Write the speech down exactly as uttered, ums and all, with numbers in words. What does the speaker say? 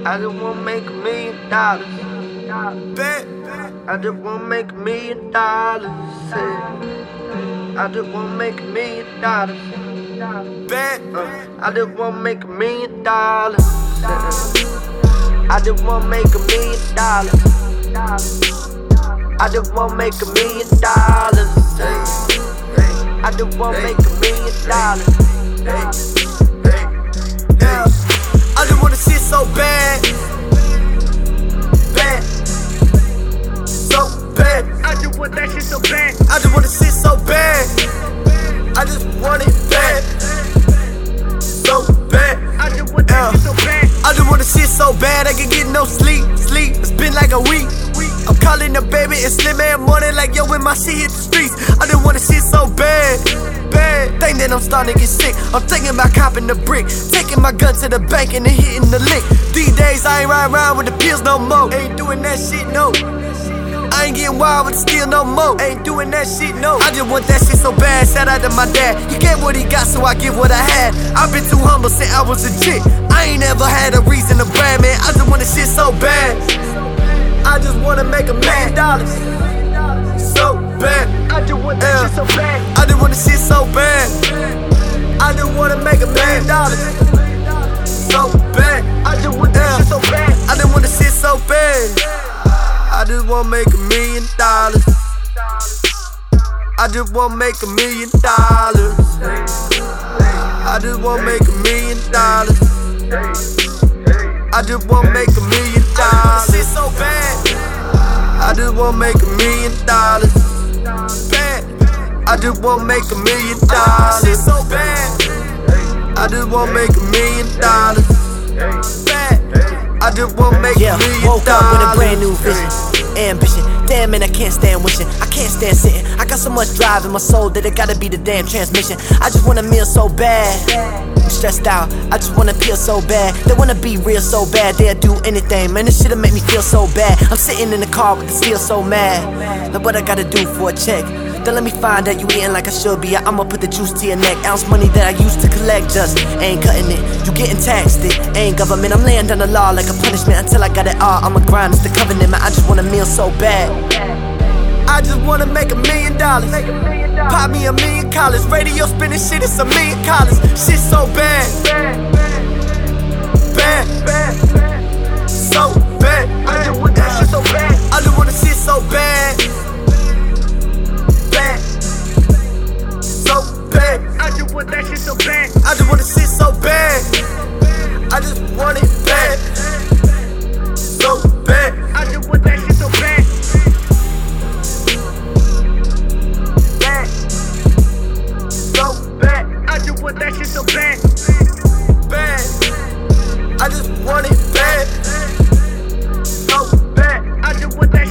I just wanna make a million dollars. Bet. I just wanna make a million dollars. I just wanna make a million dollars. Bet. I just wanna make a million dollars. I just wanna make a million dollars. I just wanna make a million dollars. I just wanna make a million dollars. I just wanna see it so bad, bad, so bad. I just want that shit so bad. I just wanna see it so bad. I just want it bad, so bad. I just want that shit so bad. I just wanna see it so bad I can get no sleep, sleep. It's been like a week. I'm calling the baby and Slim every morning like yo when my shit hit the streets. I just wanna see it so bad, bad. Think that I'm starting to get sick. I'm thinking about copping the brick, taking my gun to the bank and then hitting the lick. These days I ain't riding around with the pills no more. Ain't doing that shit no. I ain't getting wild with the steel no more. Ain't doing that shit no. I just want that shit so bad. Shout out to my dad. He gave what he got so I give what I had. I've been too humble since I was a chick. I ain't never had a reason to brag, man. I just want the shit so bad. I just wanna make a million dollars, so bad. I just want that shit so bad. I just wanna see it so bad. I just wanna make a million dollars, so bad. I just want that shit so bad. I just wanna see it so bad. I just wanna make a million dollars. I just wanna make a million dollars. I just wanna make a million dollars. I just wanna make a million dollars. Shit so bad. I just wanna make a million dollars. Bad. I just wanna make a million dollars. Shit so bad. I just wanna make a million dollars. Bad. I just wanna make yeah, a million dollars. woke up with a brand new vision, ambition. Damn man, I can't stand wishing. I can't stand sitting. I got so much drive in my soul that it gotta be the damn transmission. I just want a meal so bad. I'm stressed out. I just wanna feel so bad. They wanna be real so bad. They'll do anything. Man, this shit'll make me feel so bad. I'm sitting in the car with the steel so mad. Now what I gotta do for a check? Then let me find out you eating like I should be. I'ma put the juice to your neck. Ounce money that I used to collect just ain't cutting it. You getting taxed, it ain't government. I'm laying down the law like a punishment until I got it all. I'ma grind, it's the covenant, man. I just want a meal so bad. I just wanna make a million dollars. Pop me a million collars. Radio spinning shit, it's a million collars. Shit so bad, bad, bad, so bad. I just want that shit so bad. I just wanna see it so bad, bad, so bad. I just want that shit so bad. I just wanna see it so bad. I just want it bad, so bad. I just want that shit so bad. Bad, so bad. I just want that shit so bad. Bad. I just want it bad, so bad. I just want that